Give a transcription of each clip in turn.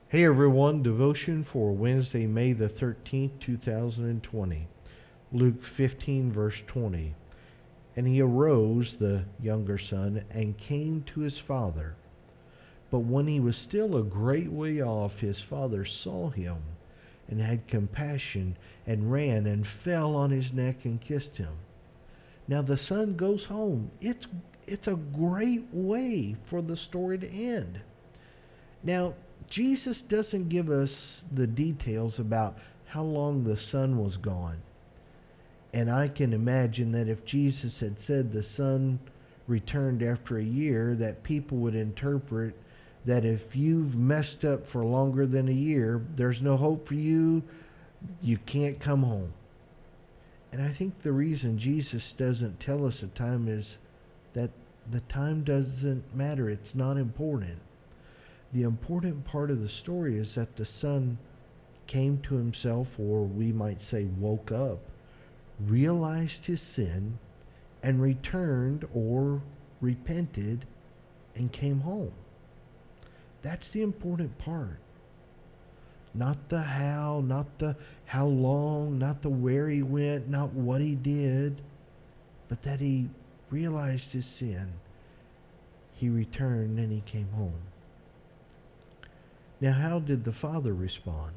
Hey everyone, devotion for Wednesday, May the 13th, 2020. Luke 15, verse 20. And he arose, the younger son, and came to his father. But when he was still a great way off, his father saw him, and had compassion, and ran and fell on his neck and kissed him. Now the son goes home. It's a great way for the story to end. Now, Jesus doesn't give us the details about how long the son was gone. And I can imagine that if Jesus had said the son returned after a year, that people would interpret that if you've messed up for longer than a year, there's no hope for you, you can't come home. And I think the reason Jesus doesn't tell us a time is that the time doesn't matter. It's not important. The important part of the story is that the son came to himself, or we might say woke up, realized his sin, and returned or repented and came home. That's the important part. Not the how, not the how long, not the where he went, not what he did, but that he realized his sin. He returned and he came home. Now, how did the father respond?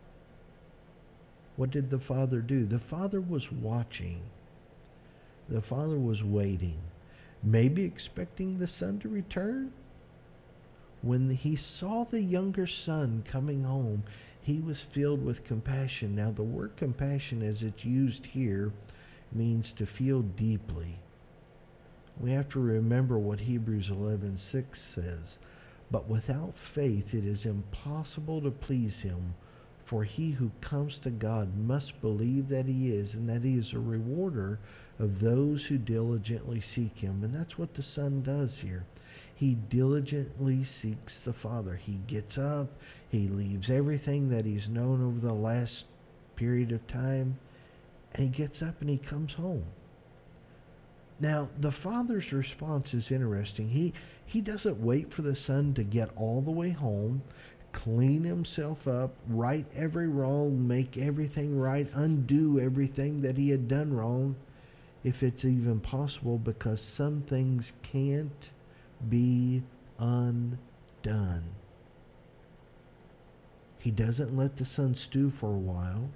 What did the father do? The father was watching. The father was waiting, maybe expecting the son to return. When he saw the younger son coming home, he was filled with compassion. Now, the word compassion, as it's used here, means to feel deeply. We have to remember what Hebrews 11:6 says. But without faith it is impossible to please him, for he who comes to God must believe that he is, and that he is a rewarder of those who diligently seek him. And that's what the son does here. He diligently seeks the Father. He gets up, he leaves everything that he's known over the last period of time, and he gets up and he comes home. Now, the father's response is interesting. He doesn't wait for the son to get all the way home, clean himself up, right every wrong, make everything right, undo everything that he had done wrong, if it's even possible, because some things can't be undone. He doesn't let the son stew for a while.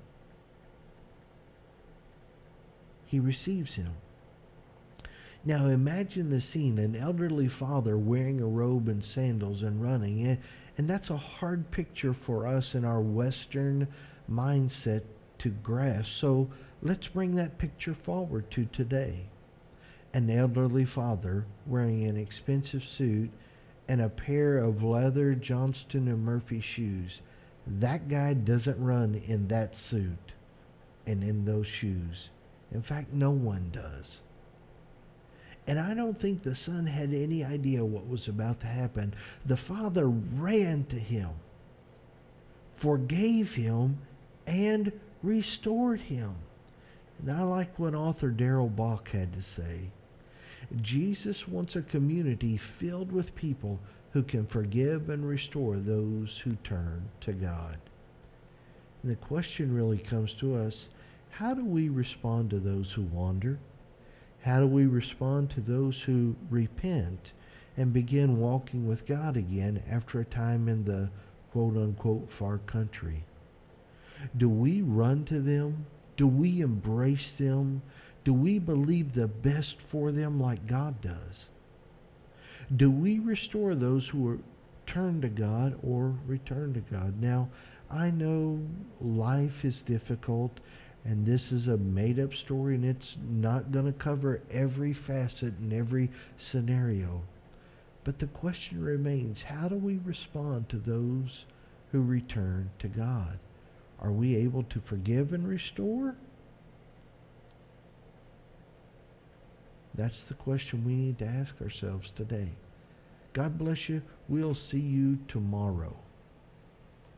He receives him. Now imagine the scene, an elderly father wearing a robe and sandals and running. And that's a hard picture for us in our Western mindset to grasp. So let's bring that picture forward to today. An elderly father wearing an expensive suit and a pair of leather Johnston & Murphy shoes. That guy doesn't run in that suit and in those shoes. In fact, no one does. And I don't think the son had any idea what was about to happen. The father ran to him, forgave him, and restored him. And I like what author Darrell Bock had to say. Jesus wants a community filled with people who can forgive and restore those who turn to God. And the question really comes to us, how do we respond to those who wander? How do we respond to those who repent and begin walking with God again after a time in the quote-unquote far country? Do we run to them? Do we embrace them? Do we believe the best for them like God does? Do we restore those who turn to God or return to God? Now, I know life is difficult, and this is a made-up story, and it's not going to cover every facet and every scenario. But the question remains, how do we respond to those who return to God? Are we able to forgive and restore? That's the question we need to ask ourselves today. God bless you. We'll see you tomorrow.